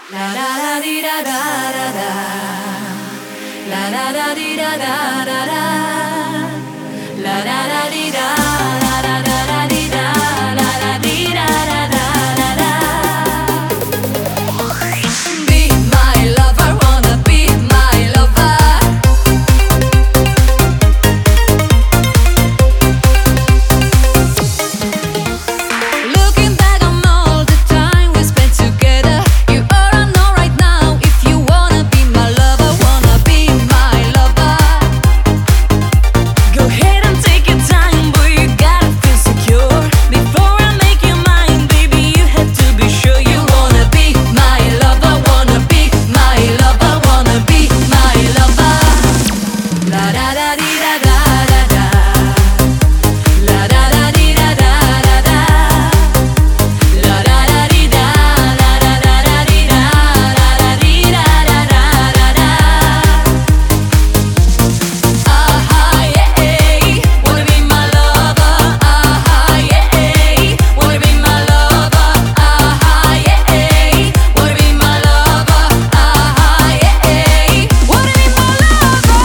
La la la di da da da da. La la la di da da da da. La la la di da da da da di da la la di da da da da. Be my lover, wanna be my lover. Looking back on all the time we spent together, you ought to know right now if you wanna be my lover, wanna be my lover. Go ahead and take your time, but you gotta feel secure. Before I make you mine, baby, you have to be sure you wanna be my lover, wanna be my lover, wanna be my lover. La da da di da da da da. La da da di da da da da. La da da di da la da da da di da la da di da da da da da. Yeah, wanna be my lover. Yeah, wanna be my lover. Yeah, wanna be my lover. Yeah, wanna be my lover.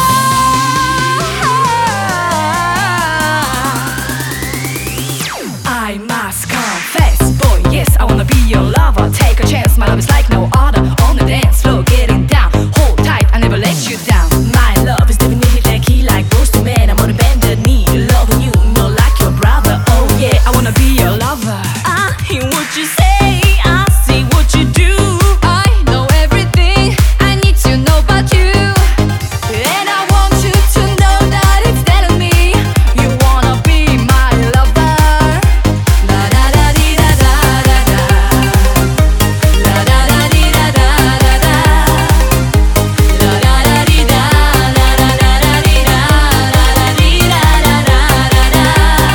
I must confess, boy, yes, I wanna be your lover. Take a chance, my love is like no other. On the dance floor, getting down, hold tight, I never let you down. My love is definitely the key, like those two men. I'm on a bended knee, loving you, not like your brother. Oh yeah, I wanna be your lover. I hear what you say, I see what you do. I know everything I need to know about you, and I want you to know that it's telling me you wanna be my lover. La da da di da da da da. La da da di da da da da. La da da di da la da da da di da la da di da da da da da.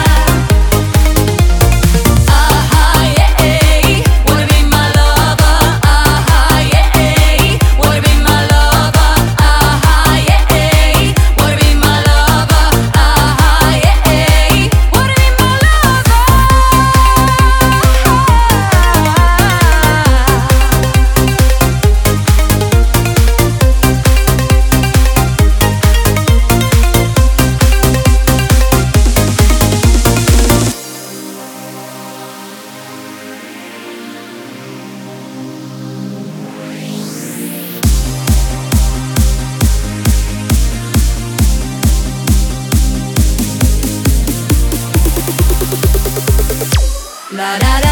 Yeah, wanna be my lover. Yeah, wanna be my lover. Yeah, wanna be my lover. Yeah, wanna be my lover. La da da